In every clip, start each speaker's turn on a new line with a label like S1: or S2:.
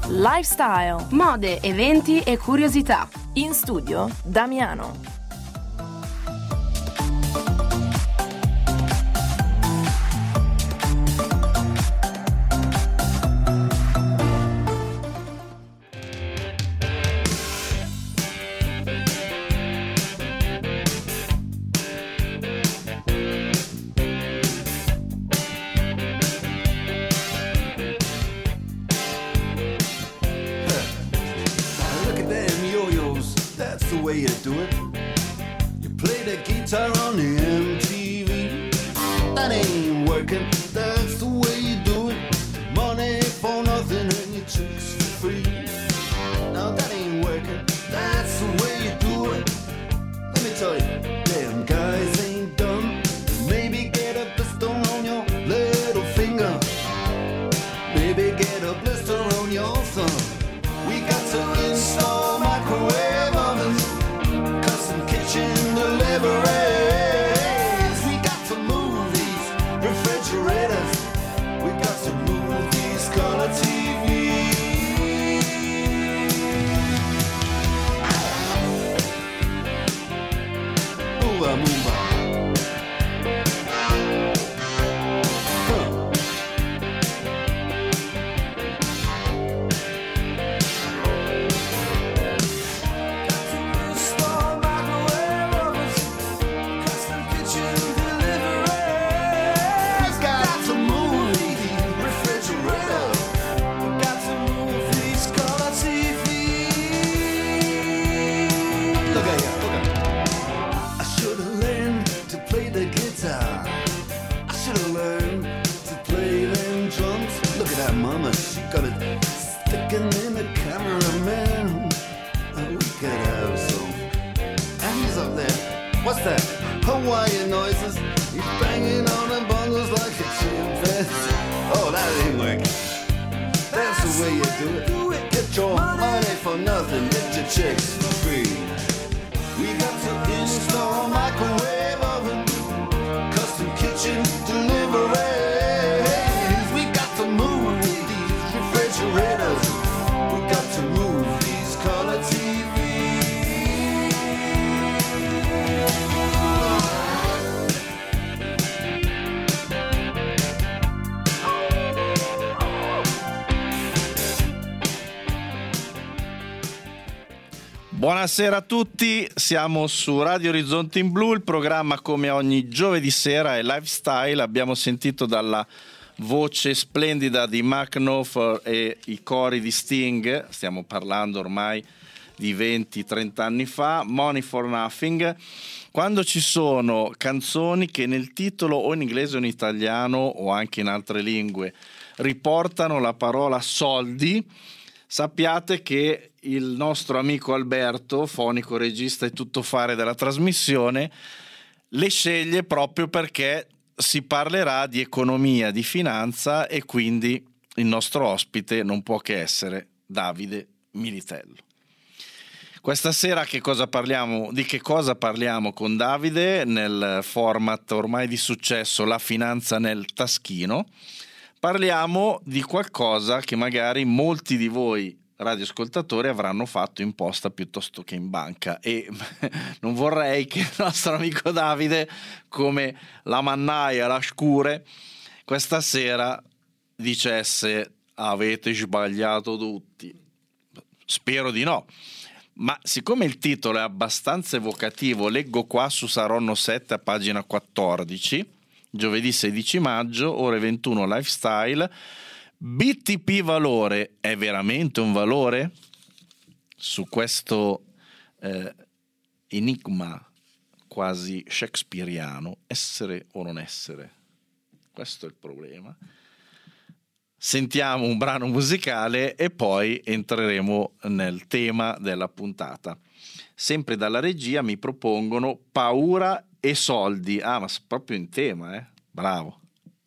S1: lifestyle, mode, eventi e curiosità.
S2: In studio Damiano.
S3: Buonasera a tutti, siamo su Radio Orizzonte in Blu, il programma come ogni giovedì sera è Lifestyle. Abbiamo sentito dalla voce splendida di Mark Knopfler e i cori di Sting, stiamo parlando ormai di 20-30 anni fa, Money for Nothing. Quando ci sono canzoni che nel titolo o in inglese o in italiano o anche in altre lingue riportano la parola soldi, sappiate che il nostro amico Alberto, fonico, regista e tuttofare della trasmissione, le sceglie proprio perché si parlerà di economia, di finanza, e quindi il nostro ospite non può che essere Davide Militello. Questa sera di che cosa parliamo con Davide nel format ormai di successo La finanza nel taschino? Parliamo di qualcosa che magari molti di voi radioascoltatori avranno fatto in posta piuttosto che in banca, e non vorrei che il nostro amico Davide, come la mannaia, la scure, questa sera dicesse avete sbagliato tutti. Spero di no, ma siccome il titolo è abbastanza evocativo, leggo qua su Saronno 7 a pagina 14, giovedì 16 maggio, ore 21, Lifestyle. BTP valore è veramente un valore? Su questo enigma quasi shakespeariano, essere o non essere, questo è il problema. Sentiamo un brano musicale e poi entreremo nel tema della puntata. Sempre dalla regia mi propongono Paura e soldi. Ah, ma proprio in tema, bravo.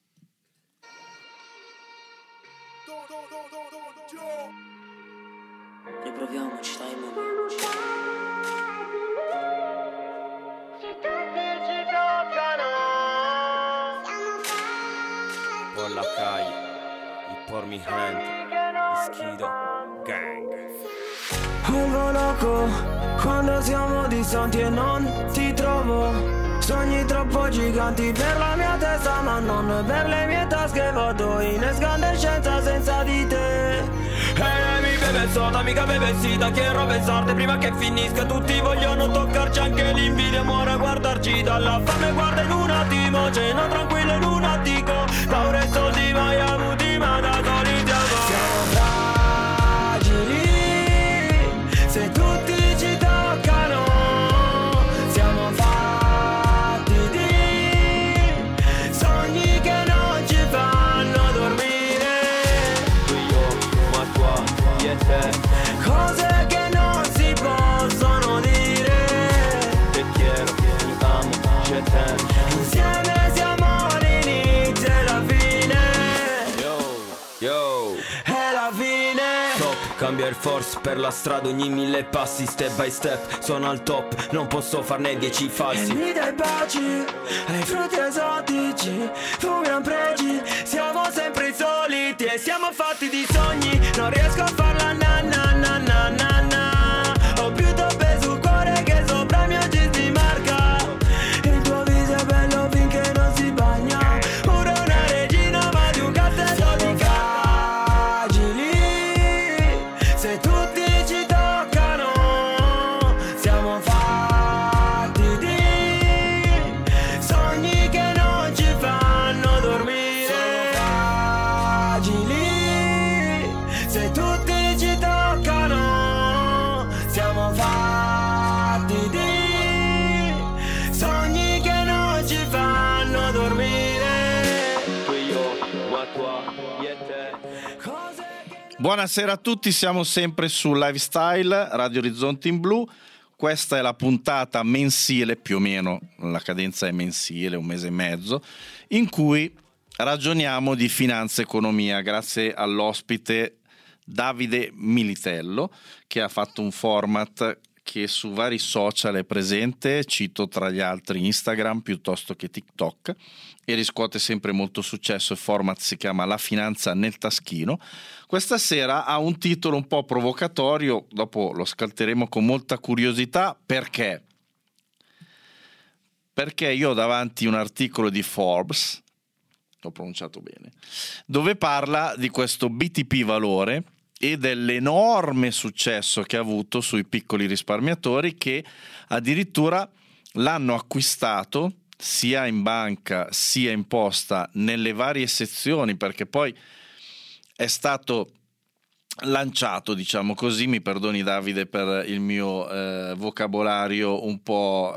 S2: Riproviamoci, dai.
S4: Por la calle y por mi gente, esquido. Vuelvo loco quando siamo distanti e non ti trovo. Sogni troppo giganti per la mia testa, ma non per le mie tasche. Vado in escandescenza senza di te. Mi beve soda, mica beve sida. Quiero besarte prima che finisca. Tutti vogliono toccarci, anche l'invidia muore a guardarci. Dalla fame guarda in un attimo, ceno tranquillo in un attico. Paura e soldi mai avuti, ma da soliti siamo fragili. Se tutti ci toccano, siamo fatti di sogni che non ci fanno dormire. Tu e io, ma qua, io e te. Cose che non si possono dire. Te quiero, ti amo, je t'aime. Insieme siamo l'inizio e la fine. Yo, è la fine. Top, cambia il force per la strada ogni 1000 passi. Step by step, sono al top, non posso farne 10 falsi. E mi dai baci, ai frutti esotici, fumiamo pregi. Siamo sempre i soliti e siamo fatti di sogni. Non riesco a farla na na na na na na. Ho più toppe sul cuore che sopra i miei jeans di marca. Il tuo viso è bello finché non si bagna. Ora una regina ma di un castello di fragili. Se tutti ci toccano, siamo fatti di sogni che non ci fanno dormire. Sono fragili. Se tutti ci toccano, siamo fatti di sogni che non ci fanno dormire. Tu e io, ma qua, io e te. Cose che...
S3: Buonasera a tutti, siamo sempre su Lifestyle, Radio Orizzonti in Blu. Questa è la puntata mensile, più o meno, la cadenza è mensile, un mese e mezzo, in cui ragioniamo di finanza e economia grazie all'ospite Davide Militello, che ha fatto un format che su vari social è presente, cito tra gli altri Instagram piuttosto che TikTok, e riscuote sempre molto successo. Il format si chiama La finanza nel taschino. Questa sera ha un titolo un po' provocatorio, dopo lo scalteremo con molta curiosità. Perché? Perché io ho davanti un articolo di Forbes, l'ho pronunciato bene, dove parla di questo BTP Valore e dell'enorme successo che ha avuto sui piccoli risparmiatori, che addirittura l'hanno acquistato sia in banca sia in posta nelle varie sezioni, perché poi è stato lanciato, diciamo così, mi perdoni Davide per il mio vocabolario un po'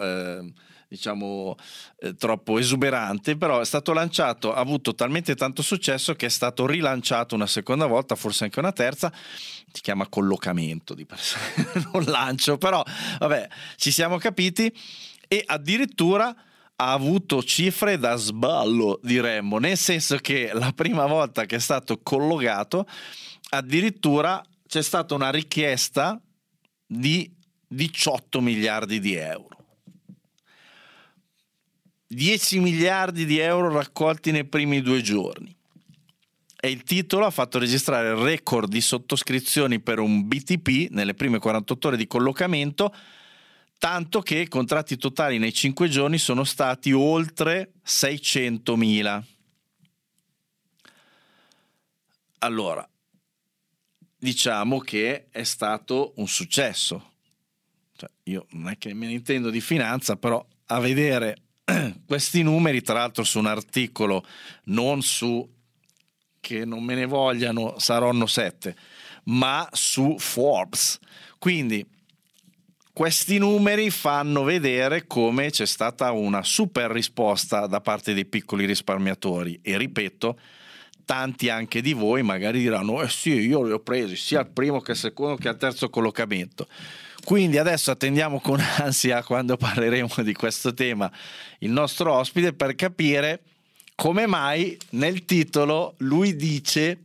S3: troppo esuberante, però è stato lanciato, ha avuto talmente tanto successo che è stato rilanciato una seconda volta, forse anche una terza. Si chiama collocamento di per sé, non lancio, però vabbè, ci siamo capiti. E addirittura ha avuto cifre da sballo, diremmo, nel senso che la prima volta che è stato collocato addirittura c'è stata una richiesta di 18 miliardi di euro. 10 miliardi di euro raccolti nei primi 2 giorni. E il titolo ha fatto registrare il record di sottoscrizioni per un BTP nelle prime 48 ore di collocamento, tanto che i contratti totali nei 5 giorni sono stati oltre 600.000. Allora, diciamo che è stato un successo. Cioè, io non è che me ne intendo di finanza, però a vedere questi numeri, tra l'altro su un articolo non su, che non me ne vogliano, saranno 7, ma su Forbes. Quindi questi numeri fanno vedere come c'è stata una super risposta da parte dei piccoli risparmiatori, e ripeto, tanti anche di voi magari diranno sì, io li ho presi sia al primo che al secondo che al terzo collocamento. Quindi adesso attendiamo con ansia, quando parleremo di questo tema, il nostro ospite, per capire come mai nel titolo lui dice: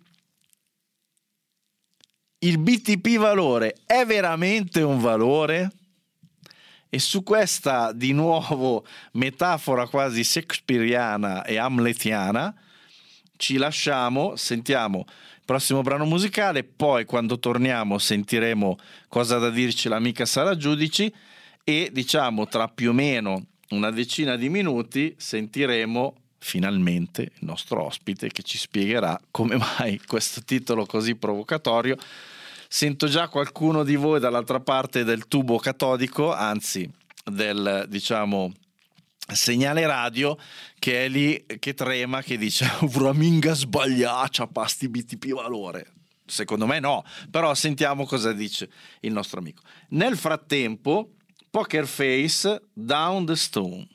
S3: il BTP valore è veramente un valore? E su questa, di nuovo, metafora quasi shakespeariana e hamletiana, ci lasciamo, sentiamo il prossimo brano musicale, poi quando torniamo sentiremo cosa ha da dirci l'amica Sara Giudici e diciamo tra più o meno una decina di minuti sentiremo finalmente il nostro ospite che ci spiegherà come mai questo titolo così provocatorio. Sento già qualcuno di voi dall'altra parte del tubo catodico, anzi del diciamo segnale radio, che è lì che trema, che dice una minga sbagliata pasti BTP valore. Secondo me no, però sentiamo cosa dice il nostro amico. Nel frattempo Poker Face, Down the Stone.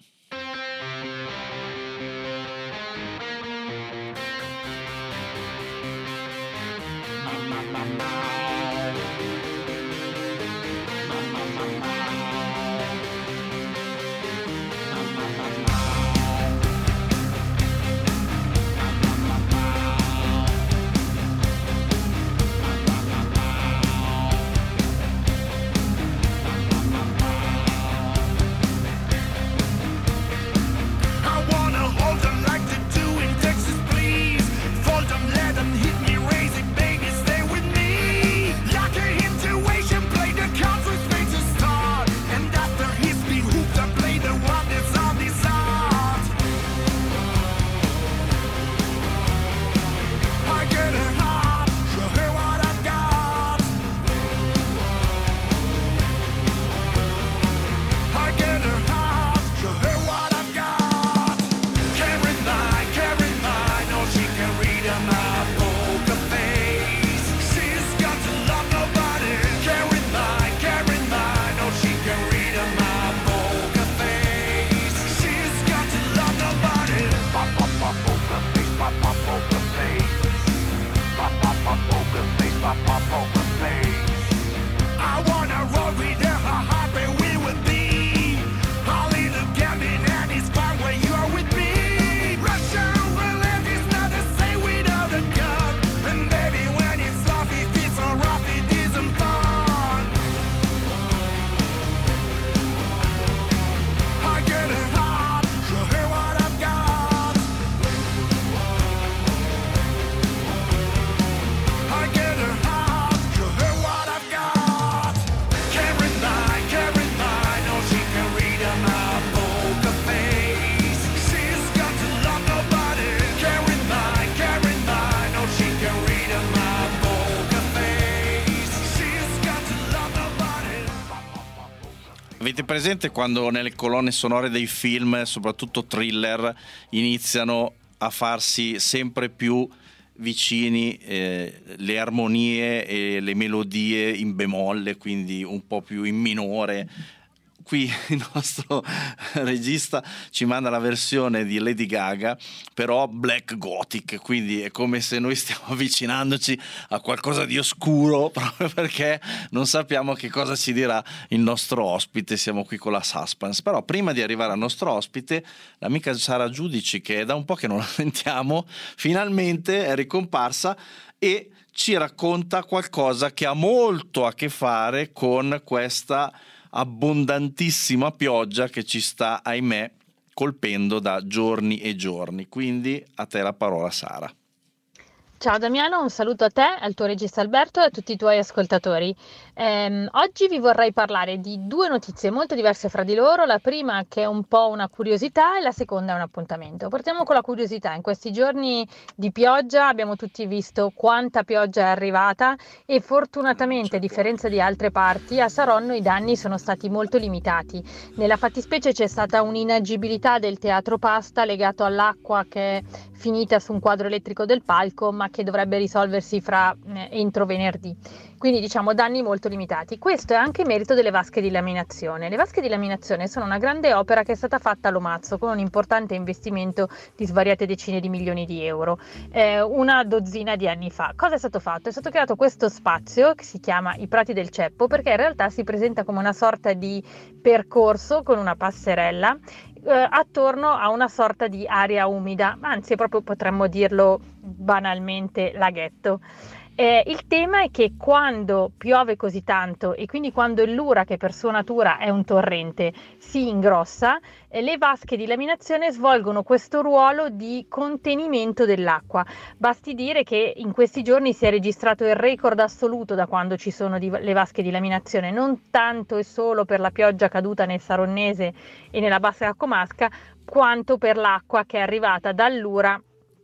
S3: Avete presente quando nelle colonne sonore dei film, soprattutto thriller, iniziano a farsi sempre più vicini le armonie e le melodie in bemolle, quindi un po' più in minore? Qui il nostro regista ci manda la versione di Lady Gaga, però black gothic, quindi è come se noi stiamo avvicinandoci a qualcosa di oscuro, proprio perché non sappiamo che cosa ci dirà il nostro ospite. Siamo qui con la suspense. Però prima di arrivare al nostro ospite, l'amica Sara Giudici, che è da un po' che non la sentiamo, finalmente è ricomparsa e ci racconta qualcosa che ha molto a che fare con questa abbondantissima pioggia che ci sta, ahimè, colpendo da giorni e giorni. Quindi a te la parola, Sara.
S5: Ciao Damiano, un saluto a te, al tuo regista Alberto e a tutti i tuoi ascoltatori. Oggi vi vorrei parlare di due notizie molto diverse fra di loro, la prima che è un po' una curiosità e la seconda è un appuntamento. Partiamo con la curiosità. In questi giorni di pioggia abbiamo tutti visto quanta pioggia è arrivata e fortunatamente, a differenza di altre parti, a Saronno i danni sono stati molto limitati. Nella fattispecie c'è stata un'inagibilità del Teatro Pasta legato all'acqua che è finita su un quadro elettrico del palco, ma che dovrebbe risolversi entro venerdì. Quindi diciamo danni molto limitati. Questo è anche merito delle vasche di laminazione. Le vasche di laminazione sono una grande opera che è stata fatta a Lomazzo con un importante investimento di svariate decine di milioni di euro, una dozzina di anni fa. Cosa è stato fatto? È stato creato questo spazio che si chiama i Prati del Ceppo, perché in realtà si presenta come una sorta di percorso con una passerella attorno a una sorta di area umida, anzi proprio potremmo dirlo banalmente laghetto. Il tema è che quando piove così tanto e quindi quando il Lura, che per sua natura è un torrente, si ingrossa, le vasche di laminazione svolgono questo ruolo di contenimento dell'acqua. Basti dire che in questi giorni si è registrato il record assoluto da quando ci sono le vasche di laminazione, non tanto e solo per la pioggia caduta nel Saronnese e nella Bassa Comasca, quanto per l'acqua che è arrivata dal Lura,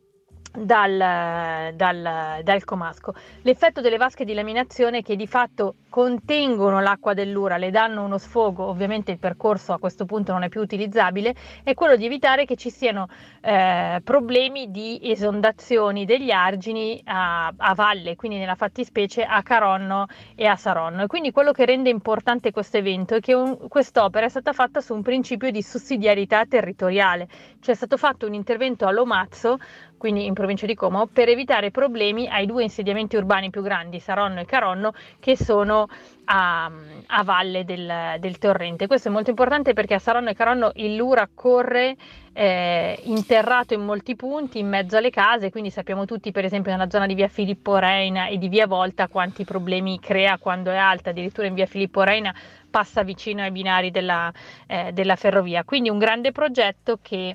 S5: dal Comasco. L'effetto delle vasche di laminazione, che di fatto contengono l'acqua dell'Ura, le danno uno sfogo, ovviamente il percorso a questo punto non è più utilizzabile, è quello di evitare che ci siano problemi di esondazioni degli argini a valle, quindi nella fattispecie a Caronno e a Saronno. E quindi quello che rende importante questo evento è che quest'opera è stata fatta su un principio di sussidiarietà territoriale, cioè è stato fatto un intervento a Lomazzo, quindi in provincia di Como, per evitare problemi ai due insediamenti urbani più grandi, Saronno e Caronno, che sono a valle del torrente. Questo è molto importante perché a Saronno e Caronno il Lura corre interrato in molti punti in mezzo alle case, quindi sappiamo tutti, per esempio nella zona di via Filippo Reina e di via Volta, quanti problemi crea quando è alta. Addirittura in via Filippo Reina passa vicino ai binari della ferrovia. Quindi un grande progetto che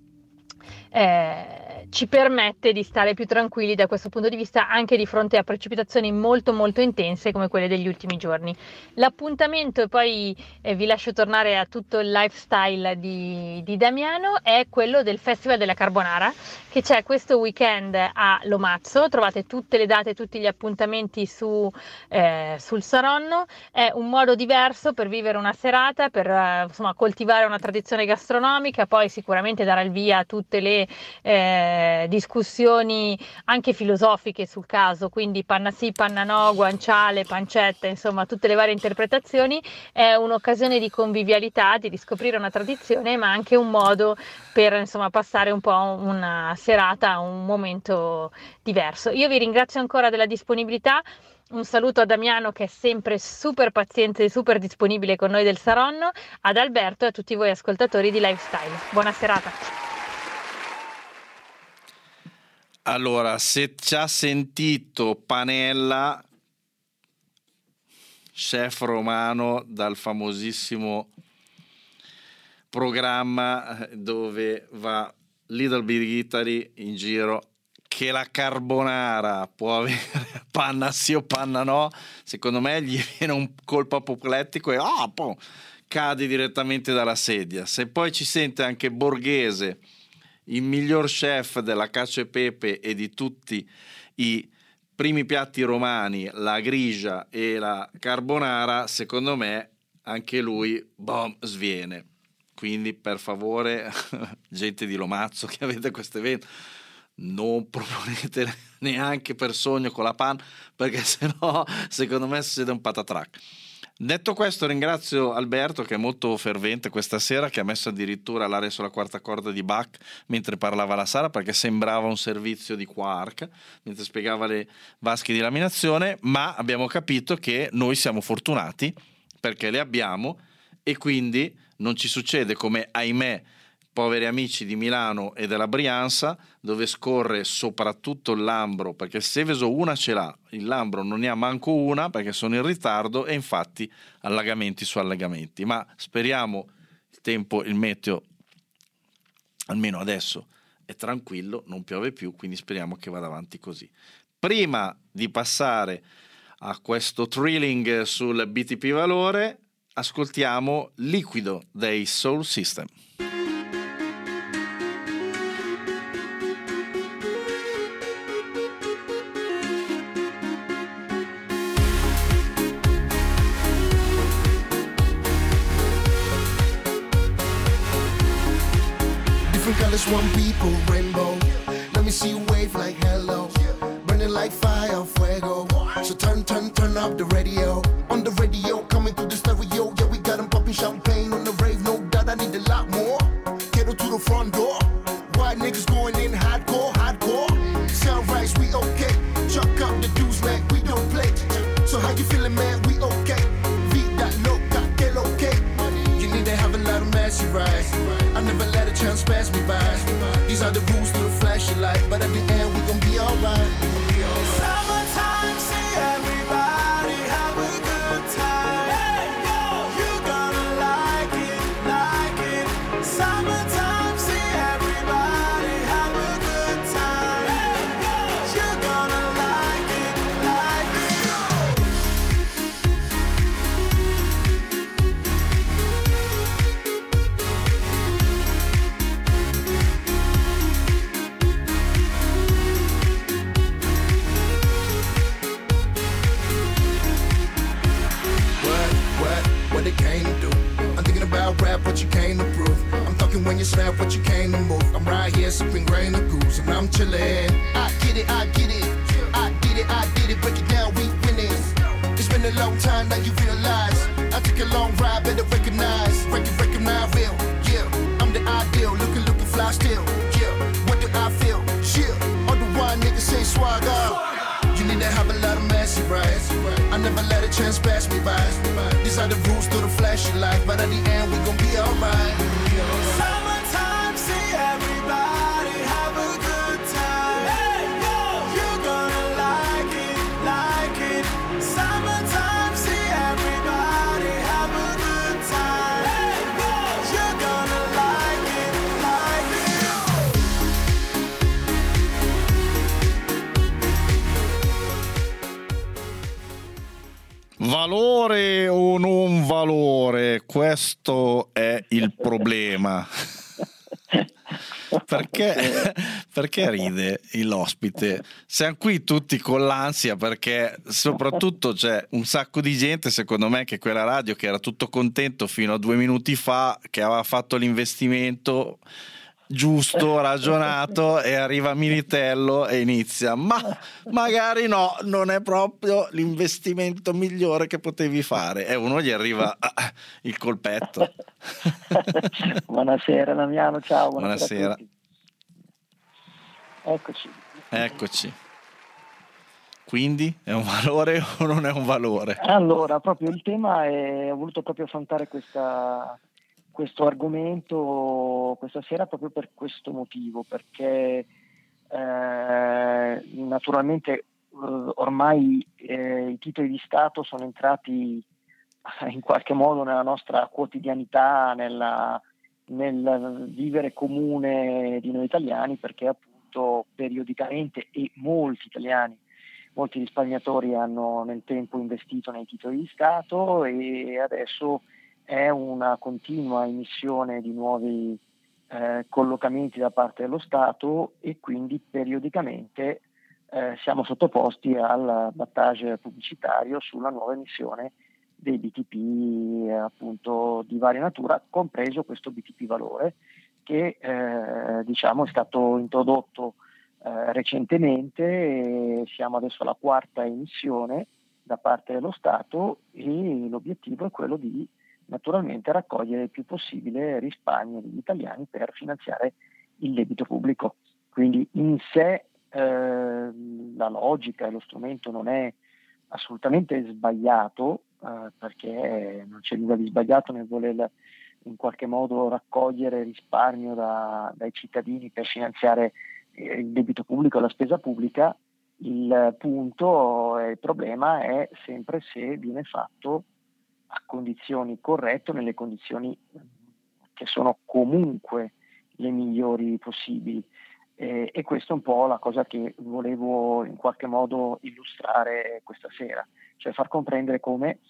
S5: ci permette di stare più tranquilli da questo punto di vista, anche di fronte a precipitazioni molto molto intense come quelle degli ultimi giorni. L'appuntamento, e poi vi lascio tornare a tutto il lifestyle di Damiano, è quello del Festival della Carbonara, che c'è questo weekend a Lomazzo. Trovate tutte le date, tutti gli appuntamenti sul Saronno. È un modo diverso per vivere una serata, per coltivare una tradizione gastronomica, poi sicuramente darà il via a tutte le discussioni anche filosofiche sul caso, quindi panna sì, panna no, guanciale, pancetta, insomma tutte le varie interpretazioni. È un'occasione di convivialità, di riscoprire una tradizione, ma anche un modo per passare un po' una serata, un momento diverso. Io vi ringrazio ancora della disponibilità. Un saluto a Damiano, che è sempre super paziente e super disponibile con noi del Saronno, ad Alberto e a tutti voi ascoltatori di Lifestyle. Buona serata.
S3: Allora, se ci ha sentito Panella, chef romano dal famosissimo programma dove va Little Big Italy in giro, che la carbonara può avere panna sì o panna no, secondo me gli viene un colpo apoplettico e cade direttamente dalla sedia. Se poi ci sente anche Borghese, il miglior chef della cacio e pepe e di tutti i primi piatti romani, la grigia e la carbonara, secondo me anche lui sviene. Quindi per favore, gente di Lomazzo che avete questo evento, non proponete neanche per sogno con la panna, perché sennò secondo me succede un patatrac. Detto questo, ringrazio Alberto, che è molto fervente questa sera, che ha messo addirittura l'aria sulla quarta corda di Bach mentre parlava la Sara, perché sembrava un servizio di Quark mentre spiegava le vasche di laminazione. Ma abbiamo capito che noi siamo fortunati perché le abbiamo, e quindi non ci succede come, ahimè, poveri amici di Milano e della Brianza, dove scorre soprattutto il Lambro, perché Seveso una ce l'ha, il Lambro non ne ha manco una perché sono in ritardo, e infatti allagamenti su allagamenti. Ma speriamo il meteo almeno adesso è tranquillo, non piove più, quindi speriamo che vada avanti così. Prima di passare a questo thrilling sul BTP Valore, ascoltiamo Liquido dei Soul System.
S6: One people, rainbow. Let me see you wave like hello. Burning like fire, fuego. So turn up the radio. On the radio, coming through the stereo. Yeah, we got them popping champagne on the rave. No doubt I need a lot more. Get to the front door. White niggas going in hardcore. Sunrise, we okay. Chuck up the juice, man, we don't play. So how you feeling, man? We okay. Vida loca, que lo que. You need to have a lot of messy rides. I never let a chance pass me by. These are the rules to the flashing light, but at the end we gon' be alright.
S7: Summertime.
S6: you snap what you came to move. I'm right here sipping grain and goose and I'm chillin'. I get it, I get it, I did it, I did it, break it down, we winning. It's been a long time, now you realize. I took a long ride, better recognize real, yeah. I'm the ideal, looking fly still, yeah. What do I feel? Yeah. All the wild niggas say swag up. You need to have a lot of messy rides. I never let a chance pass me by. These are the rules to the flashy life, but at the end we gon' be alright.
S7: Summertime, see everybody have a good time. Hey, you're gonna like it. Summertime, see everybody have a good time. Hey, you're gonna like it.
S3: Valore o non valore? Questo è il problema. Perché ride l'ospite? Siamo qui tutti con l'ansia perché soprattutto c'è un sacco di gente, secondo me, che quella radio che era tutto contento fino a 2 minuti fa, che aveva fatto l'investimento giusto, ragionato, e arriva Militello e inizia: ma magari no, non è proprio l'investimento migliore che potevi fare, e uno gli arriva il colpetto.
S8: Buonasera Damiano, ciao.
S3: Buonasera.
S8: A tutti.
S3: Eccoci. Quindi è un valore o non è un valore?
S8: Allora, proprio il tema ho voluto proprio affrontare questo argomento questa sera proprio per questo motivo, perché naturalmente ormai i titoli di Stato sono entrati in qualche modo nella nostra quotidianità, nel vivere comune di noi italiani, perché appunto periodicamente, e molti risparmiatori hanno nel tempo investito nei titoli di Stato, e adesso è una continua emissione di nuovi collocamenti da parte dello Stato, e quindi periodicamente siamo sottoposti al battage pubblicitario sulla nuova emissione dei BTP appunto di varia natura, compreso questo BTP valore che è stato introdotto recentemente, e siamo adesso alla 4ª emissione da parte dello Stato, e l'obiettivo è quello di naturalmente raccogliere il più possibile risparmio degli italiani per finanziare il debito pubblico. Quindi in sé la logica e lo strumento non è assolutamente sbagliato, perché non c'è nulla di sbagliato nel voler in qualche modo raccogliere risparmio dai cittadini per finanziare il debito pubblico e la spesa pubblica. Il punto e il problema è sempre se viene fatto a condizioni corrette, nelle condizioni che sono comunque le migliori possibili, e questa è un po' la cosa che volevo in qualche modo illustrare questa sera, cioè far comprendere come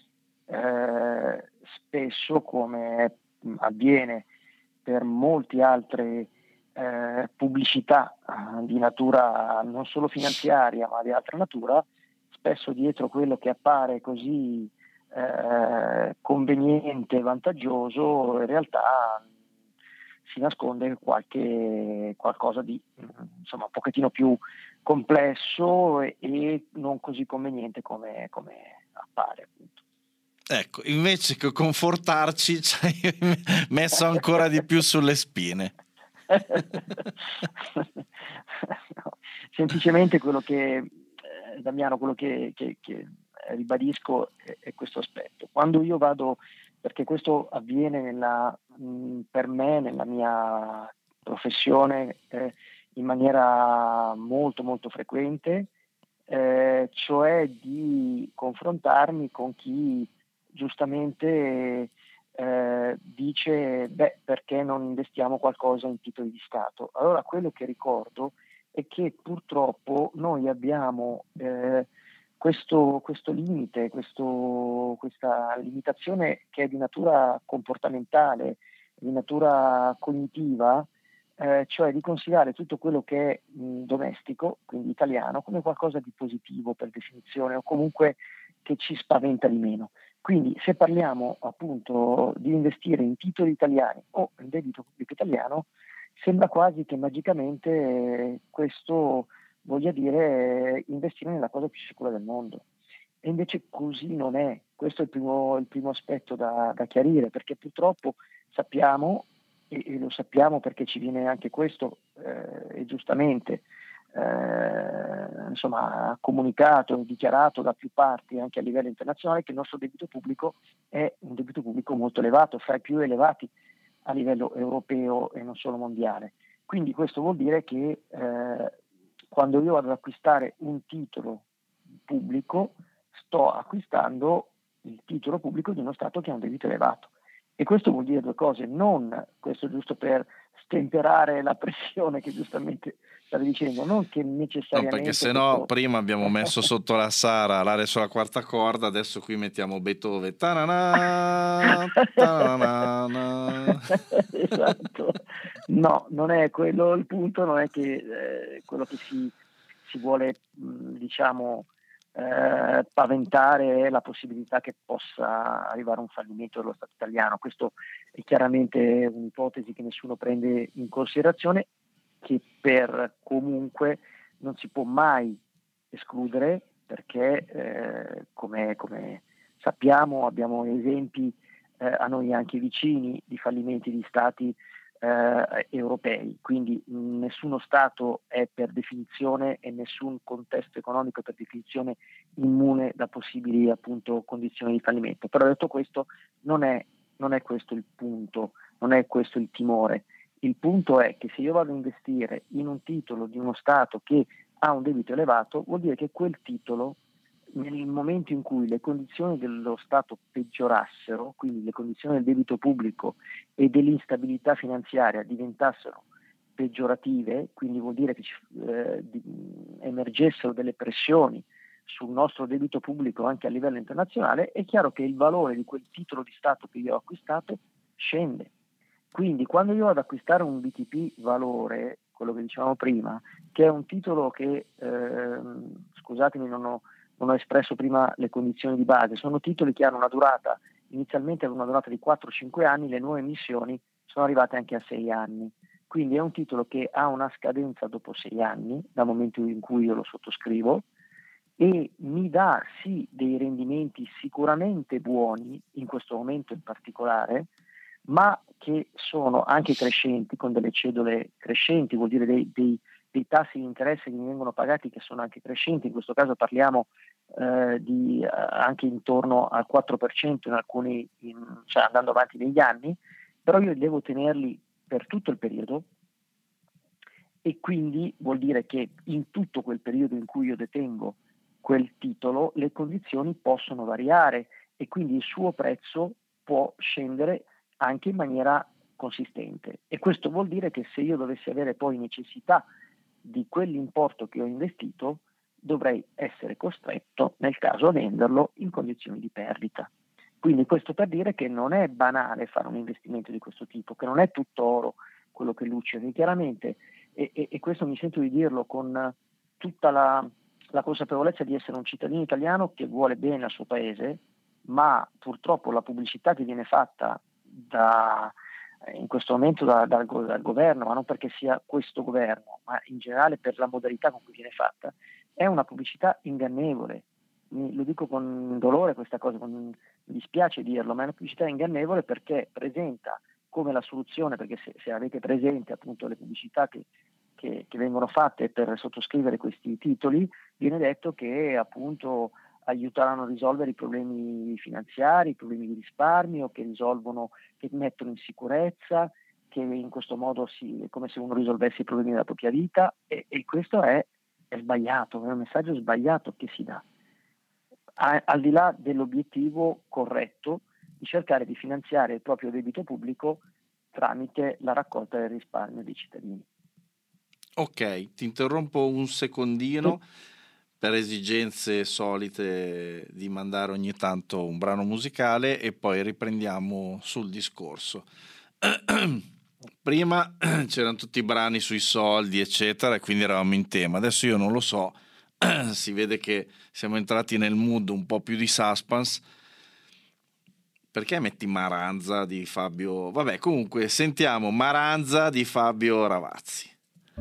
S8: spesso, come avviene per molte altre pubblicità di natura non solo finanziaria ma di altra natura, spesso dietro quello che appare così conveniente e vantaggioso in realtà si nasconde qualcosa di un pochettino più complesso e non così conveniente come appare, appunto.
S3: Ecco, invece che confortarci ci hai messo ancora di più sulle spine.
S8: No, semplicemente quello che Damiano, quello che ribadisco è questo aspetto. Quando io vado, perché questo avviene per me nella mia professione in maniera molto molto frequente, cioè di confrontarmi con chi giustamente dice perché non investiamo qualcosa in titoli di Stato. Allora quello che ricordo è che purtroppo noi abbiamo questo limite, questa limitazione che è di natura comportamentale, di natura cognitiva, cioè di considerare tutto quello che è domestico, quindi italiano, come qualcosa di positivo per definizione, o comunque che ci spaventa di meno. Quindi se parliamo appunto di investire in titoli italiani o in debito pubblico italiano, sembra quasi che magicamente questo voglia dire investire nella cosa più sicura del mondo. E invece così non è. Questo è il primo aspetto da chiarire, perché purtroppo sappiamo, e lo sappiamo perché ci viene anche questo, e giustamente comunicato e dichiarato da più parti anche a livello internazionale, che il nostro debito pubblico è un debito pubblico molto elevato, fra i più elevati a livello europeo e non solo mondiale. Quindi questo vuol dire che quando io vado ad acquistare un titolo pubblico, sto acquistando il titolo pubblico di uno Stato che ha un debito elevato. E questo vuol dire due cose: non, questo giusto per stemperare la pressione che giustamente stavi dicendo, non che necessariamente...
S3: No, perché sennò prima abbiamo messo sotto la Sara l'area sulla quarta corda, adesso qui mettiamo Beethoven. Ta-na-na, ta-na-na.
S8: Esatto. No, non è quello il punto, non è che quello che si vuole, paventare la possibilità che possa arrivare un fallimento dello Stato italiano. Questo è chiaramente un'ipotesi che nessuno prende in considerazione, che per comunque non si può mai escludere, perché come sappiamo abbiamo esempi a noi anche vicini di fallimenti di stati europei, quindi nessuno Stato è per definizione e nessun contesto economico è per definizione immune da possibili appunto condizioni di fallimento. Però detto questo, non è questo il punto, non è questo il timore. Il punto è che se io vado a investire in un titolo di uno Stato che ha un debito elevato, vuol dire che quel titolo, nel momento in cui le condizioni dello Stato peggiorassero, quindi le condizioni del debito pubblico e dell'instabilità finanziaria diventassero peggiorative, quindi vuol dire che emergessero delle pressioni sul nostro debito pubblico anche a livello internazionale, è chiaro che il valore di quel titolo di Stato che io ho acquistato scende. Quindi quando io vado ad acquistare un BTP valore, quello che dicevamo prima, che è un titolo che, scusatemi, non ho espresso prima le condizioni di base, sono titoli che hanno una durata, inizialmente avevano una durata di 4-5 anni, le nuove emissioni sono arrivate anche a 6 anni, quindi è un titolo che ha una scadenza dopo 6 anni, dal momento in cui io lo sottoscrivo, e mi dà sì dei rendimenti sicuramente buoni, in questo momento in particolare, ma che sono anche crescenti, con delle cedole crescenti, vuol dire dei tassi di interesse che mi vengono pagati che sono anche crescenti. In questo caso parliamo di anche intorno al 4% in alcuni, cioè andando avanti negli anni, però io devo tenerli per tutto il periodo, e quindi vuol dire che in tutto quel periodo in cui io detengo quel titolo le condizioni possono variare e quindi il suo prezzo può scendere anche in maniera consistente, e questo vuol dire che se io dovessi avere poi necessità di quell'importo che ho investito, dovrei essere costretto nel caso a venderlo in condizioni di perdita. Quindi questo per dire che non è banale fare un investimento di questo tipo, che non è tutto oro quello che luccica, che chiaramente, e questo mi sento di dirlo con tutta la consapevolezza di essere un cittadino italiano che vuole bene al suo paese, ma purtroppo la pubblicità che viene fatta in questo momento dal governo, ma non perché sia questo governo, ma in generale per la modalità con cui viene fatta, è una pubblicità ingannevole. Lo dico con dolore questa cosa, mi dispiace dirlo, ma è una pubblicità ingannevole perché presenta come la soluzione, perché se avete presente appunto le pubblicità che vengono fatte per sottoscrivere questi titoli, viene detto che appunto aiuteranno a risolvere i problemi finanziari, i problemi di risparmio, che mettono in sicurezza, che in questo modo è come se uno risolvesse i problemi della propria vita, e questo è sbagliato, è un messaggio sbagliato che si dà, al di là dell'obiettivo corretto di cercare di finanziare il proprio debito pubblico tramite la raccolta del risparmio dei cittadini.
S3: Ok, ti interrompo un secondino. Sì. Per esigenze solite di mandare ogni tanto un brano musicale e poi riprendiamo sul discorso. Prima c'erano tutti i brani sui soldi eccetera e quindi eravamo in tema. Adesso io non lo so, si vede che siamo entrati nel mood un po' più di suspense Perché metti Maranza di Fabio? Vabbè, comunque sentiamo Maranza di Fabio Ravazzi.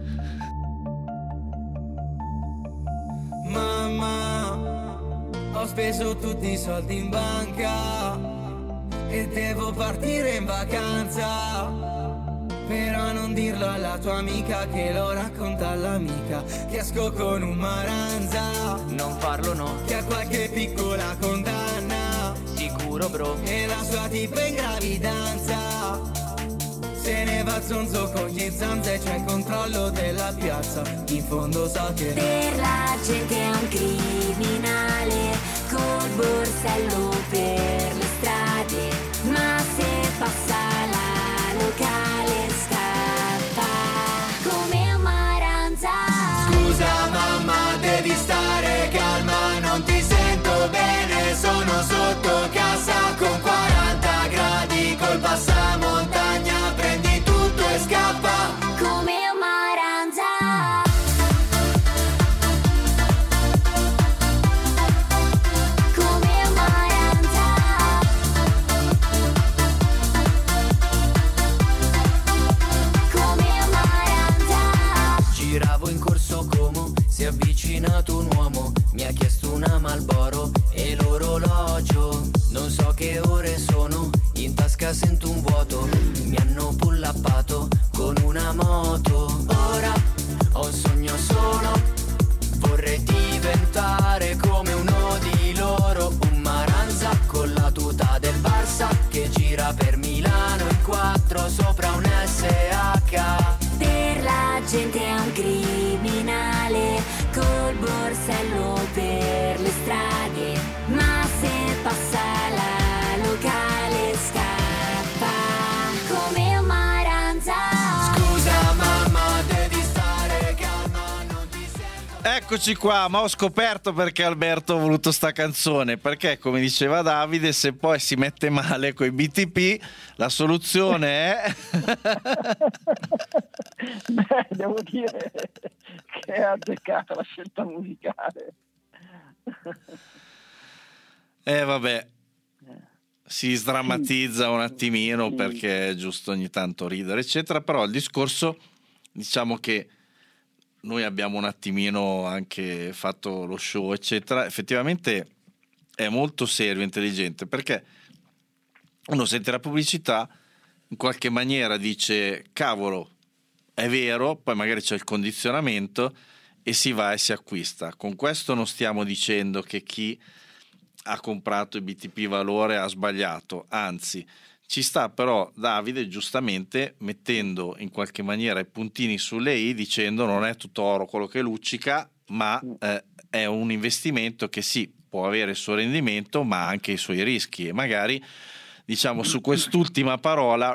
S9: Mamma, ho speso tutti i soldi in banca e devo partire in vacanza. Però non dirlo alla tua amica, che lo racconta all'amica, che esco con un Maranza.
S2: Non farlo no,
S9: che ha qualche piccola condanna,
S2: sicuro bro.
S9: e la sua tipa in gravidanza. Se ne va zonzo con gli zanza e c'è il controllo della piazza. In fondo so che
S10: per la gente è un criminale col borsello per le strade, ma se passa la locale scappa come un Maranza.
S9: scusa mamma, devi stare calma, non ti sento bene, sono sotto casa con 40 gradi col passamontagna, prendi tutto e scappa
S10: Come un Maranza. Come un Maranza. Come un Maranza.
S9: Giravo in corso Como, si è avvicinato un uomo, mi ha chiesto una Marlboro e l'orologio. Non so che ore sono, in tasca sento un vuoto, mi hanno pullappato con una moto. Ora ho un sogno solo, vorrei diventare come uno di loro, un Maranza con la tuta del Barça che gira per Milano in quattro sopra un SH.
S10: Per la gente è un criminale col borsello per le strade, ma se passa la locale scappa come un Maranza.
S9: Scusa mamma, devi stare calma, non ti sento.
S3: Eccoci qua, ma ho scoperto perché Alberto ha voluto sta canzone, perché come diceva Davide, se poi si mette male coi BTP, la soluzione è...
S8: Beh, devo dire che è azzeccata la scelta musicale.
S3: Vabbè, si sdrammatizza un attimino
S8: sì.
S3: perché è giusto ogni tanto ridere, eccetera, però il discorso, diciamo che noi abbiamo un attimino anche fatto lo show, eccetera, effettivamente è molto serio, intelligente, perché uno sente la pubblicità, in qualche maniera dice cavolo, è vero, poi magari c'è il condizionamento e si va e si acquista. Con questo non stiamo dicendo che chi ha comprato il BTP Valore ha sbagliato, anzi ci sta però Davide giustamente mettendo in qualche maniera i puntini sulle i, dicendo non è tutto oro quello che luccica, ma è un investimento che sì, può avere il suo rendimento ma anche i suoi rischi, e magari diciamo su quest'ultima parola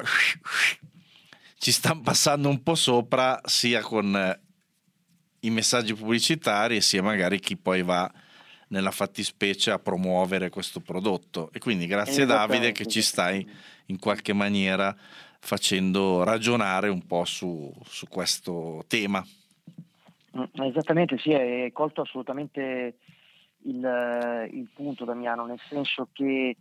S3: ci stanno passando un po' sopra, sia con i messaggi pubblicitari e sia magari chi poi va nella fattispecie a promuovere questo prodotto. E quindi grazie Davide che ci stai in qualche maniera facendo ragionare un po' su questo tema.
S8: Esattamente, sì, hai colto assolutamente il punto, Damiano, nel senso che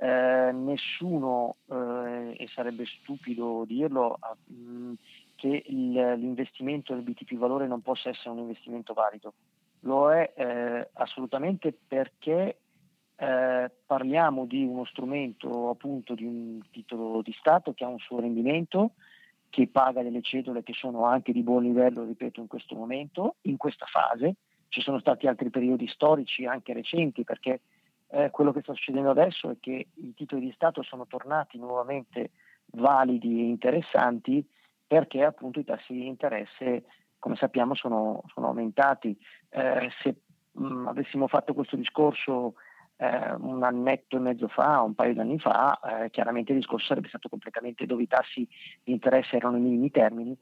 S8: nessuno, e sarebbe stupido dirlo, che l'investimento del BTP Valore non possa essere un investimento valido. Lo è assolutamente, perché parliamo di uno strumento, appunto di un titolo di Stato che ha un suo rendimento, che paga delle cedole che sono anche di buon livello, ripeto, in questo momento, in questa fase. Ci sono stati altri periodi storici anche recenti, perché quello che sta succedendo adesso è che i titoli di Stato sono tornati nuovamente validi e interessanti, perché appunto i tassi di interesse, come sappiamo, sono aumentati. Se avessimo fatto questo discorso un annetto e mezzo fa, un paio di anni fa, chiaramente il discorso sarebbe stato completamente, dove i tassi di interesse erano ai minimi termini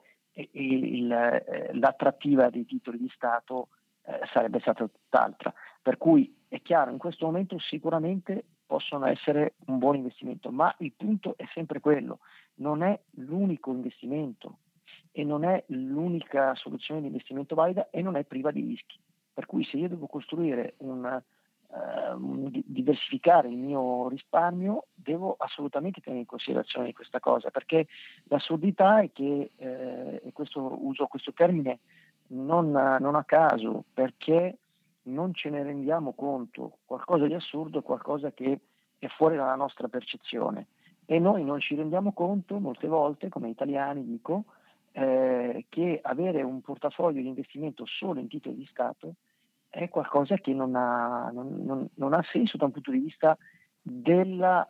S8: e l'attrattiva dei titoli di Stato sarebbe stata tutt'altra. Per cui è chiaro, in questo momento sicuramente possono essere un buon investimento, ma il punto è sempre quello: non è l'unico investimento e non è l'unica soluzione di investimento valida e non è priva di rischi. Per cui se io devo costruire un diversificare il mio risparmio, devo assolutamente tenere in considerazione questa cosa, perché l'assurdità è che, e uso questo termine non a caso, perché non ce ne rendiamo conto, qualcosa di assurdo è qualcosa che è fuori dalla nostra percezione e noi non ci rendiamo conto molte volte, come italiani dico, che avere un portafoglio di investimento solo in titoli di Stato è qualcosa che non ha senso da un punto di vista del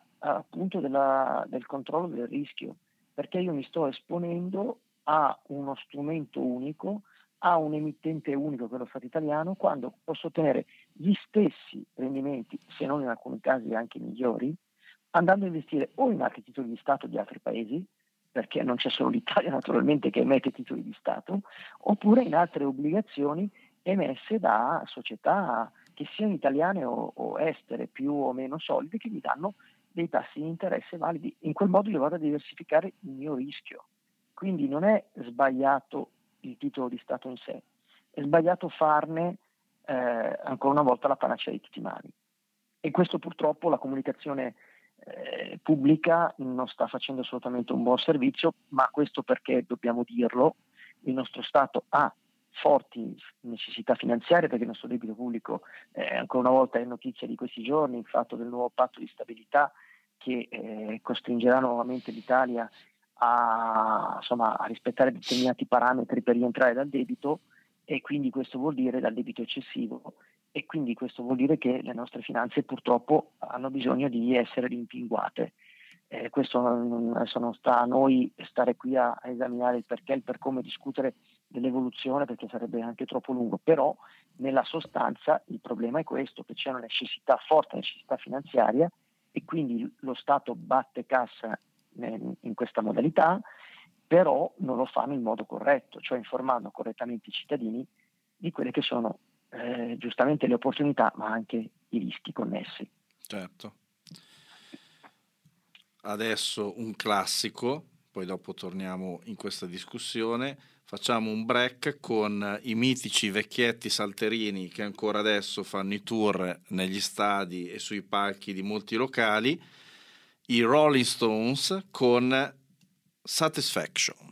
S8: controllo del rischio, perché io mi sto esponendo a uno strumento unico, a un emittente unico che è lo Stato italiano, quando posso ottenere gli stessi rendimenti, se non in alcuni casi anche migliori, andando a investire o in altri titoli di Stato di altri paesi, perché non c'è solo l'Italia naturalmente che emette titoli di Stato, oppure in altre obbligazioni emesse da società che siano italiane o estere, più o meno solide, che mi danno dei tassi di interesse validi. In quel modo io vado a diversificare il mio rischio. Quindi non è sbagliato il titolo di Stato in sé, è sbagliato farne ancora una volta la panacea di tutti i mali. E questo purtroppo la comunicazione pubblica non sta facendo assolutamente un buon servizio, ma questo perché, dobbiamo dirlo, il nostro Stato ha forti necessità finanziarie, perché il nostro debito pubblico ancora una volta è notizia di questi giorni, il fatto del nuovo patto di stabilità che costringerà nuovamente l'Italia a rispettare determinati parametri per rientrare dal debito, e quindi questo vuol dire dal debito eccessivo, e quindi questo vuol dire che le nostre finanze purtroppo hanno bisogno di essere rimpinguate. Questo adesso non sta a noi stare qui a esaminare il perché, il per come, discutere dell'evoluzione, perché sarebbe anche troppo lungo, però nella sostanza il problema è questo, che c'è una forte necessità finanziaria, e quindi lo Stato batte cassa in questa modalità, però non lo fanno in modo corretto, cioè informando correttamente i cittadini di quelle che sono giustamente le opportunità, ma anche i rischi connessi.
S3: Certo. Adesso un classico, poi dopo torniamo in questa discussione. Facciamo un break con i mitici vecchietti salterini che ancora adesso fanno i tour negli stadi e sui palchi di molti locali, i Rolling Stones con Satisfaction.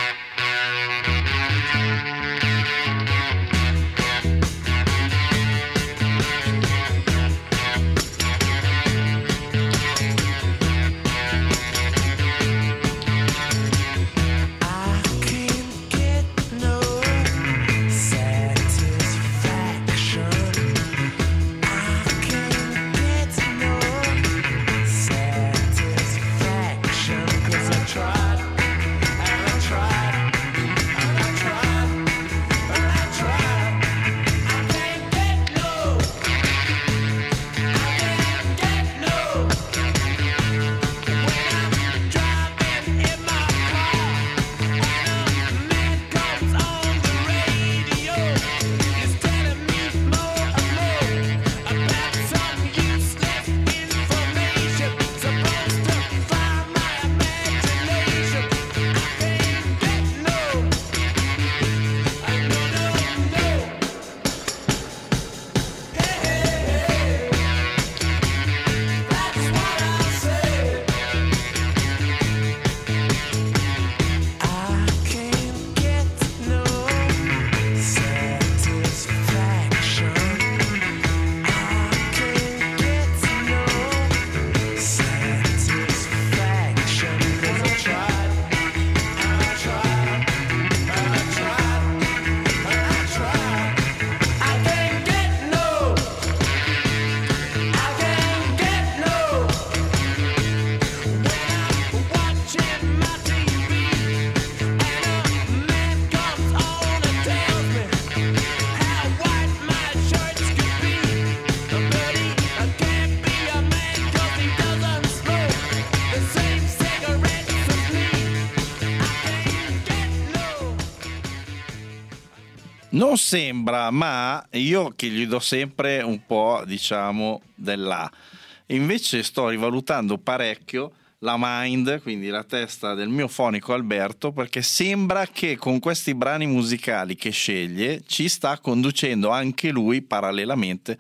S3: Non sembra, ma io che gli do sempre un po', diciamo, dell'A. Invece sto rivalutando parecchio la mind, quindi la testa del mio fonico Alberto, perché sembra che con questi brani musicali che sceglie ci sta conducendo anche lui parallelamente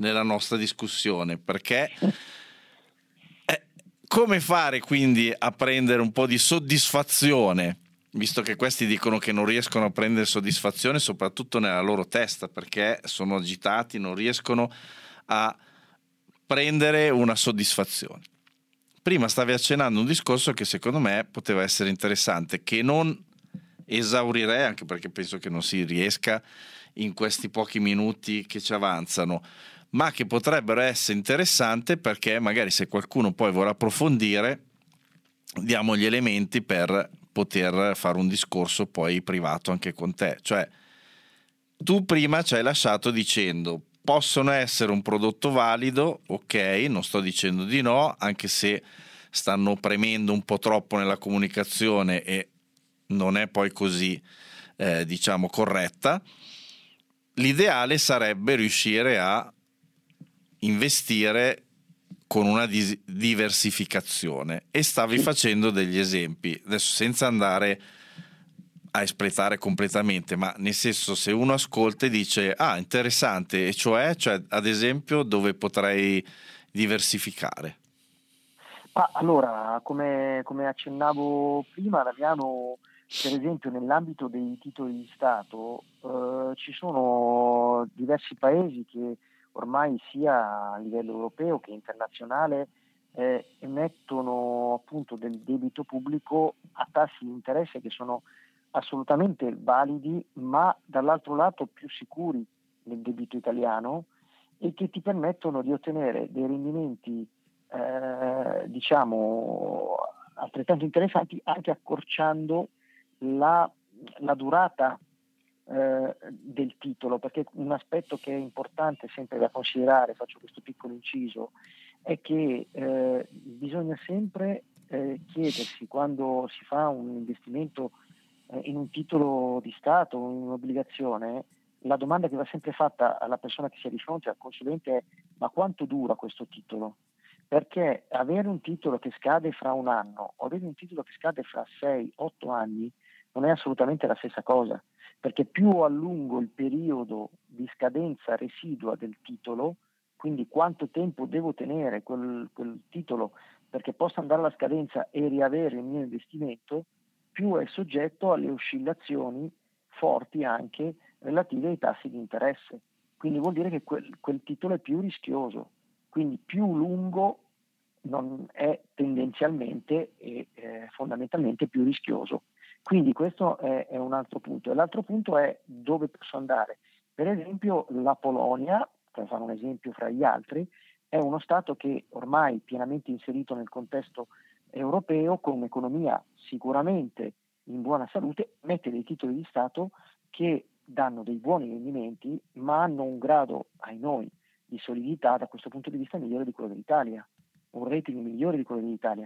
S3: nella nostra discussione, perché come fare quindi a prendere un po' di soddisfazione, visto che questi dicono che non riescono a prendere soddisfazione soprattutto nella loro testa, perché sono agitati, non riescono a prendere una soddisfazione. Prima stavi accennando un discorso che secondo me poteva essere interessante, che non esaurirei, anche perché penso che non si riesca in questi pochi minuti che ci avanzano, ma che potrebbero essere interessanti, perché magari se qualcuno poi vuole approfondire diamo gli elementi per poter fare un discorso poi privato anche con te. Cioè, tu prima ci hai lasciato dicendo possono essere un prodotto valido, ok, non sto dicendo di no, anche se stanno premendo un po' troppo nella comunicazione e non è poi così diciamo corretta. L'ideale sarebbe riuscire a investire con una diversificazione, e stavi facendo degli esempi adesso senza andare a espletare completamente, ma nel senso, se uno ascolta e dice interessante, e cioè ad esempio dove potrei diversificare?
S8: Allora, come accennavo prima, Damiano, per esempio nell'ambito dei titoli di Stato ci sono diversi paesi che ormai sia a livello europeo che internazionale emettono appunto del debito pubblico a tassi di interesse che sono assolutamente validi, ma dall'altro lato più sicuri del debito italiano, e che ti permettono di ottenere dei rendimenti diciamo altrettanto interessanti, anche accorciando la durata del titolo, perché un aspetto che è importante sempre da considerare, faccio questo piccolo inciso, è che bisogna sempre chiedersi, quando si fa un investimento in un titolo di Stato o in un'obbligazione, la domanda che va sempre fatta alla persona che si è di fronte, al consulente, è: ma quanto dura questo titolo? Perché avere un titolo che scade fra un anno o avere un titolo che scade fra 6-8 anni non è assolutamente la stessa cosa, perché più a lungo il periodo di scadenza residua del titolo, quindi quanto tempo devo tenere quel titolo perché possa andare alla scadenza e riavere il mio investimento, più è soggetto alle oscillazioni forti anche relative ai tassi di interesse. Quindi vuol dire che quel titolo è più rischioso, quindi più lungo non è tendenzialmente e fondamentalmente più rischioso. Quindi questo è un altro punto. E l'altro punto è dove posso andare. Per esempio la Polonia, per fare un esempio fra gli altri, è uno Stato che ormai pienamente inserito nel contesto europeo, con un'economia sicuramente in buona salute, mette dei titoli di Stato che danno dei buoni rendimenti, ma hanno un grado, ai noi, di solidità da questo punto di vista migliore di quello dell'Italia, un rating migliore di quello dell'Italia,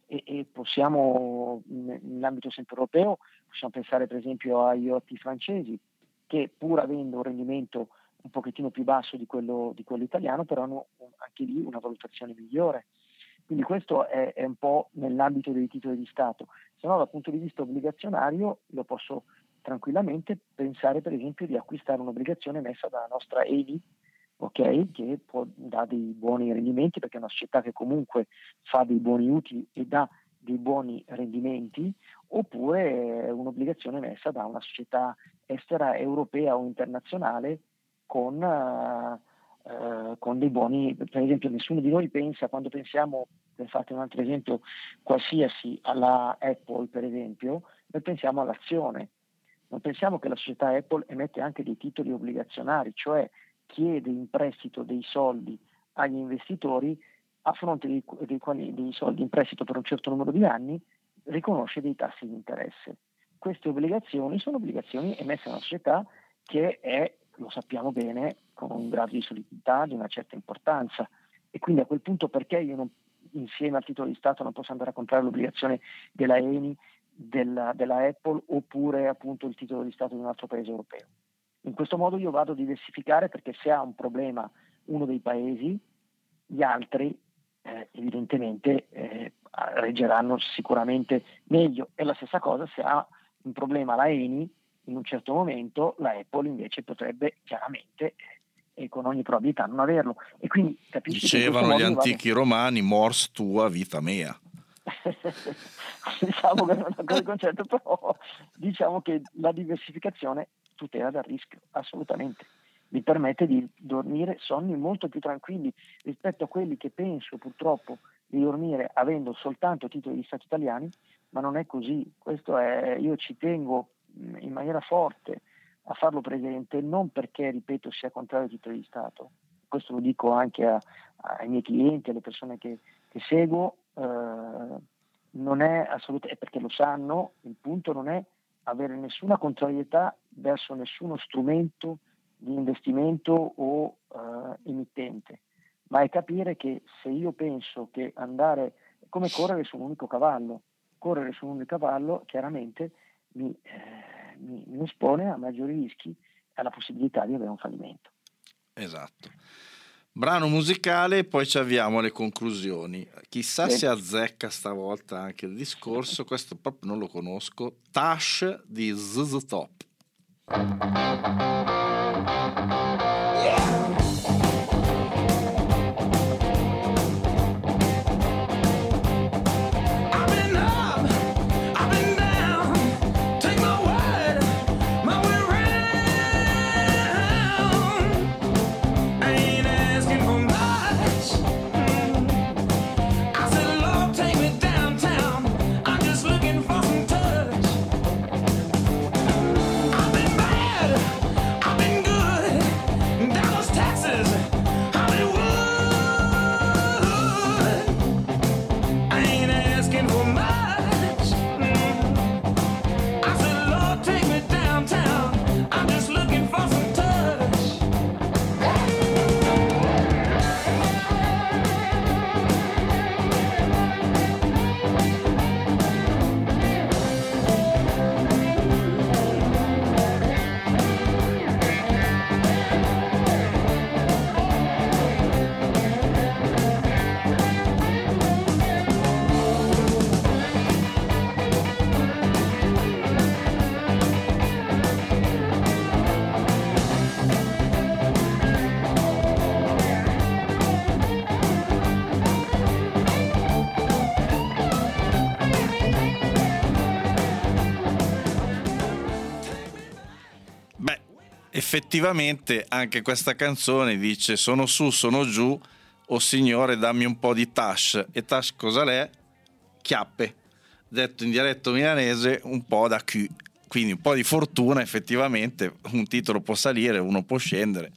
S8: e possiamo, nell'ambito sempre europeo, possiamo pensare per esempio agli IOT francesi, che pur avendo un rendimento un pochettino più basso di quello italiano, però hanno anche lì una valutazione migliore. Quindi questo è un po' nell'ambito dei titoli di Stato. Se no, dal punto di vista obbligazionario, lo posso tranquillamente pensare per esempio di acquistare un'obbligazione emessa dalla nostra ENI, ok, che dà dei buoni rendimenti, perché è una società che comunque fa dei buoni utili e dà dei buoni rendimenti, oppure un'obbligazione emessa da una società estera, europea o internazionale con dei buoni. Per esempio, nessuno di noi pensa, quando pensiamo, per farti un altro esempio qualsiasi, alla Apple per esempio, noi pensiamo all'azione, non pensiamo che la società Apple emette anche dei titoli obbligazionari, cioè chiede in prestito dei soldi agli investitori, a fronte dei soldi in prestito per un certo numero di anni riconosce dei tassi di interesse. Queste obbligazioni sono obbligazioni emesse da una società che è, lo sappiamo bene, con un grado di solidità di una certa importanza, e quindi a quel punto perché io non, insieme al titolo di Stato, non posso andare a comprare l'obbligazione della ENI, della Apple, oppure appunto il titolo di Stato di un altro paese europeo? In questo modo io vado a diversificare, perché se ha un problema uno dei paesi, gli altri evidentemente reggeranno sicuramente meglio. E la stessa cosa se ha un problema la ENI, in un certo momento la Apple invece potrebbe chiaramente e con ogni probabilità non averlo. E quindi capisci che in
S3: Dicevano
S8: questo
S3: gli
S8: modo
S3: antichi romani, mors tua vita mea.
S8: diciamo che non è quel concetto, però diciamo che la diversificazione tutela dal rischio, assolutamente. Mi permette di dormire sonni molto più tranquilli rispetto a quelli che penso purtroppo di dormire avendo soltanto titoli di Stato italiani, ma non è così. Questo è, io ci tengo in maniera forte a farlo presente, non perché, ripeto, sia contrario ai titoli di Stato, questo lo dico anche ai miei clienti, alle persone che seguo, non è assolutamente, perché lo sanno, il punto non è avere nessuna contrarietà verso nessuno strumento di investimento o emittente, ma è capire che se io penso che andare, come correre su un unico cavallo chiaramente mi espone a maggiori rischi e alla possibilità di avere un fallimento.
S3: Esatto. Brano musicale, poi ci avviamo alle conclusioni. Chissà se azzecca stavolta anche il discorso, questo proprio non lo conosco. Tash di ZZ Top. Effettivamente anche questa canzone dice sono su, sono giù, o signore dammi un po' di tash. E tash cosa l'è? Chiappe, detto in dialetto milanese un po' da Q, quindi un po' di fortuna. Effettivamente un titolo può salire, uno può scendere.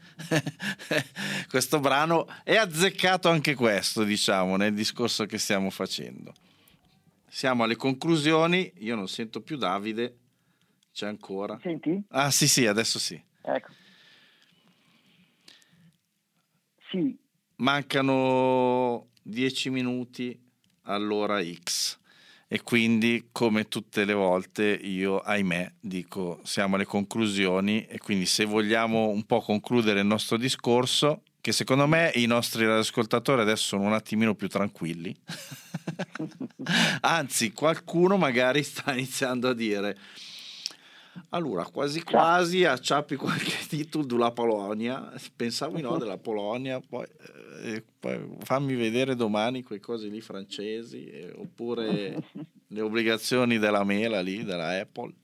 S3: Questo brano è azzeccato anche questo, diciamo, nel discorso che stiamo facendo. Siamo alle conclusioni, io non sento più Davide, c'è ancora.
S8: Senti?
S3: Ah sì, adesso sì.
S8: Ecco. Sì.
S3: Mancano 10 minuti all'ora X e quindi, come tutte le volte, io, ahimè, dico siamo alle conclusioni, e quindi se vogliamo un po' concludere il nostro discorso, che secondo me i nostri ascoltatori adesso sono un attimino più tranquilli, anzi qualcuno magari sta iniziando a dire allora quasi quasi acciappi qualche titolo della Polonia, pensavo no della Polonia, poi fammi vedere domani quei cose lì francesi, oppure le obbligazioni della mela lì, della Apple.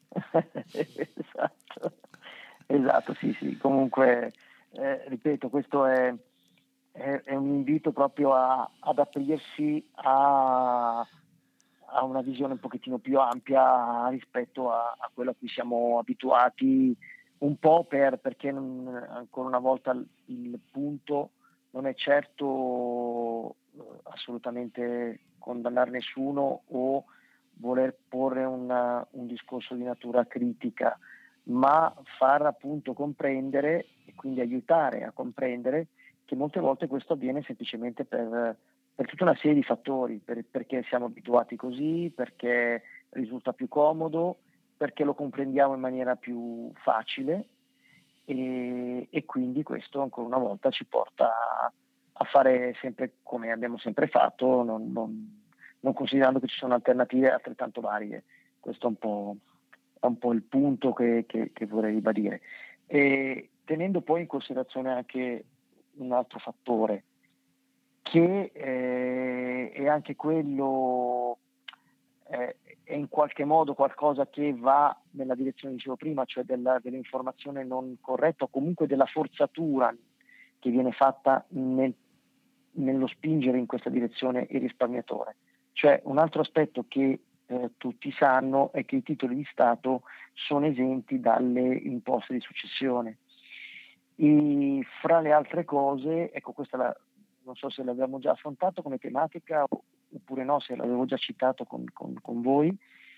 S8: Esatto, sì, comunque ripeto, questo è un invito proprio ad aprirsi a una visione un pochettino più ampia rispetto a quello a cui siamo abituati, un po' perché ancora una volta il punto non è certo assolutamente condannare nessuno o voler porre un discorso di natura critica, ma far appunto comprendere e quindi aiutare a comprendere che molte volte questo avviene semplicemente per tutta una serie di fattori, perché siamo abituati così, perché risulta più comodo, perché lo comprendiamo in maniera più facile e quindi questo ancora una volta ci porta a fare sempre come abbiamo sempre fatto, non considerando che ci sono alternative altrettanto varie. Questo è un po' il punto che vorrei ribadire. E tenendo poi in considerazione anche un altro fattore, che è anche quello, è in qualche modo qualcosa che va nella direzione, dicevo prima, cioè dell'informazione non corretta, o comunque della forzatura che viene fatta nello spingere in questa direzione il risparmiatore. Cioè, un altro aspetto che tutti sanno è che i titoli di Stato sono esenti dalle imposte di successione. E fra le altre cose, ecco, questa non so se l'abbiamo già affrontato come tematica oppure no, se l'avevo già citato con voi,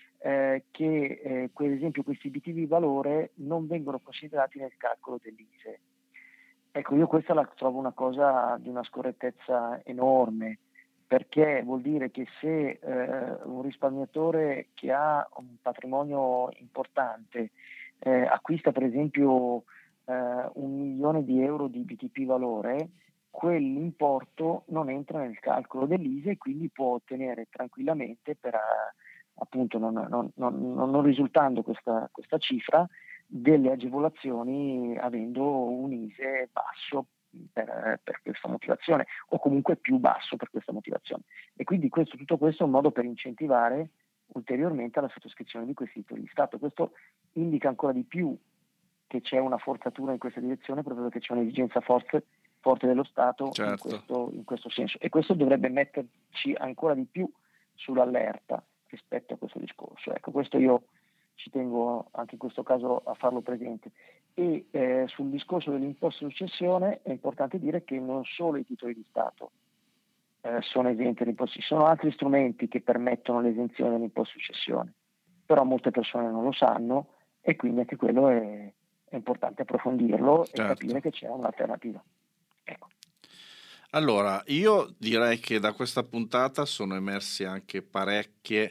S8: che per esempio questi BTP di valore non vengono considerati nel calcolo dell'ISEE. Ecco, io questa la trovo una cosa di una scorrettezza enorme, perché vuol dire che se un risparmiatore che ha un patrimonio importante acquista per esempio 1 milione di euro di BTP valore, quell'importo non entra nel calcolo dell'ISEE e quindi può ottenere tranquillamente, per appunto non risultando questa cifra, delle agevolazioni avendo un ISEE basso per questa motivazione, o comunque più basso per questa motivazione. E quindi tutto questo è un modo per incentivare ulteriormente la sottoscrizione di questi titoli di Stato. Questo indica ancora di più che c'è una forzatura in questa direzione, proprio perché c'è un'esigenza forte dello Stato, certo, in questo senso, e questo dovrebbe metterci ancora di più sull'allerta rispetto a questo discorso. Ecco, questo io ci tengo anche in questo caso a farlo presente. E sul discorso dell'imposta di successione è importante dire che non solo i titoli di Stato sono esenti dall'imposta, ci sono altri strumenti che permettono l'esenzione dall'imposta di successione, però molte persone non lo sanno e quindi anche quello è importante approfondirlo, certo, e capire che c'è un'alternativa. Ecco.
S3: Allora, io direi che da questa puntata sono emersi anche parecchi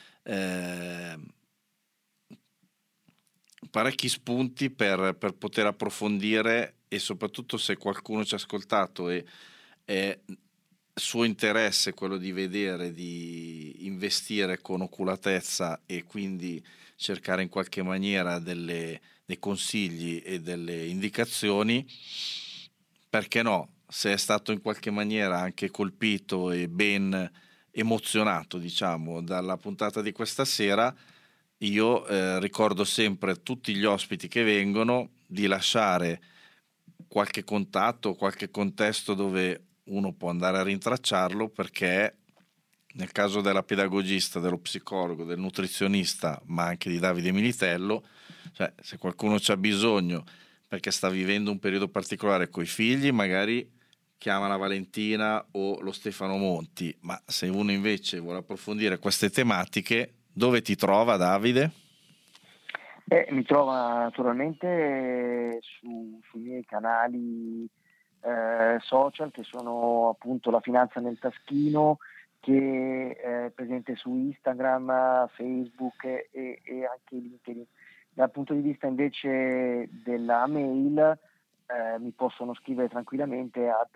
S3: spunti per poter approfondire, e soprattutto se qualcuno ci ha ascoltato e è suo interesse quello di vedere, di investire con oculatezza e quindi cercare in qualche maniera dei consigli e delle indicazioni, perché no? Se è stato in qualche maniera anche colpito e ben emozionato, diciamo, dalla puntata di questa sera, io ricordo sempre tutti gli ospiti che vengono di lasciare qualche contatto, qualche contesto dove uno può andare a rintracciarlo, perché nel caso della pedagogista, dello psicologo, del nutrizionista, ma anche di Davide Militello, cioè se qualcuno c'ha bisogno perché sta vivendo un periodo particolare coi figli, magari chiama la Valentina o lo Stefano Monti, ma se uno invece vuole approfondire queste tematiche, dove ti trova, Davide?
S8: Mi trova naturalmente sui miei canali social, che sono appunto La Finanza nel Taschino, che è presente su Instagram, Facebook e anche LinkedIn. Dal punto di vista invece della mail, mi possono scrivere tranquillamente a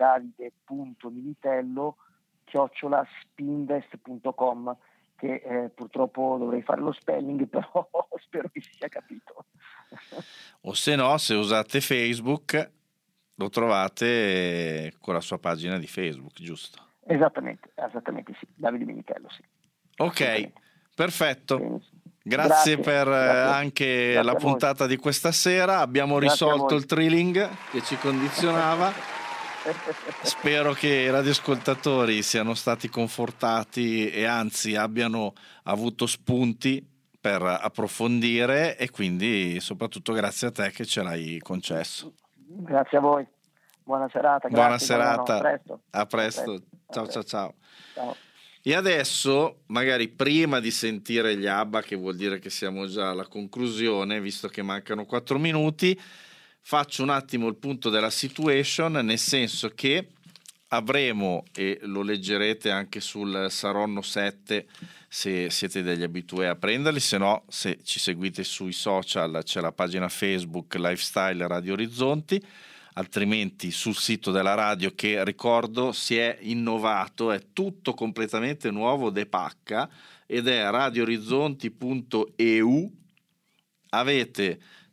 S8: davide.militello@spinvest.com, che purtroppo dovrei fare lo spelling, però spero che si sia capito.
S3: O se no, se usate Facebook, lo trovate con la sua pagina di Facebook, giusto?
S8: Esattamente sì, Davide Militello, sì.
S3: Ok, perfetto. Benissimo. Grazie per anche la puntata di questa sera. Abbiamo risolto il thrilling che ci condizionava. Spero che i radioascoltatori siano stati confortati e anzi abbiano avuto spunti per approfondire, e quindi soprattutto grazie a te che ce l'hai concesso.
S8: Grazie a voi. Buona serata.
S3: Buona serata. A presto. Ciao. E adesso, magari prima di sentire gli ABBA, che vuol dire che siamo già alla conclusione, visto che mancano 4 minuti, faccio un attimo il punto della situation, nel senso che avremo, e lo leggerete anche sul Saronno 7 se siete degli abitué a prenderli, se no, se ci seguite sui social c'è la pagina Facebook Lifestyle Radio Orizzonti, altrimenti sul sito della radio, che ricordo si è innovato, è tutto completamente nuovo de pacca, ed è radioorizzonti.eu. Avete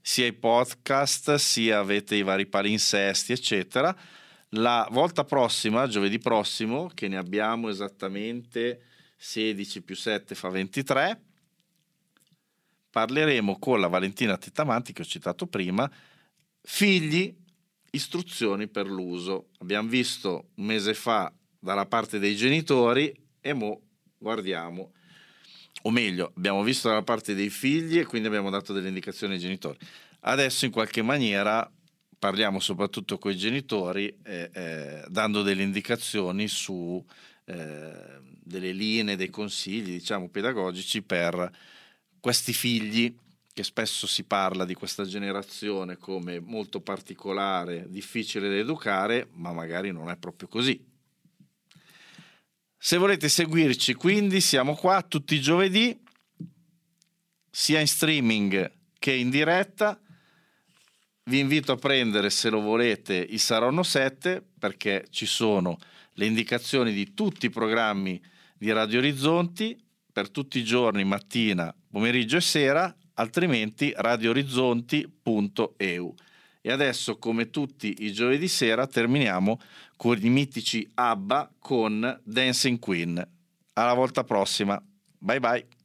S3: sia i podcast, sia avete i vari palinsesti, eccetera. La volta prossima, giovedì prossimo, che ne abbiamo esattamente 16 più 7 fa 23, parleremo con la Valentina Tettamanti, che ho citato prima, figli, istruzioni per l'uso. Abbiamo visto un mese fa dalla parte dei genitori e mo guardiamo, o meglio, abbiamo visto dalla parte dei figli e quindi abbiamo dato delle indicazioni ai genitori. Adesso in qualche maniera parliamo soprattutto con i genitori, dando delle indicazioni su delle linee, dei consigli, diciamo, pedagogici per questi figli, che spesso si parla di questa generazione come molto particolare, difficile da educare, ma magari non è proprio così. Se volete seguirci, quindi, siamo qua tutti i giovedì, sia in streaming che in diretta. Vi invito a prendere, se lo volete, il Saronno 7, perché ci sono le indicazioni di tutti i programmi di Radio Orizzonti per tutti i giorni, mattina, pomeriggio e sera, altrimenti radioorizzonti.eu. E adesso, come tutti i giovedì sera, terminiamo con i mitici ABBA con Dancing Queen. Alla volta prossima, bye bye.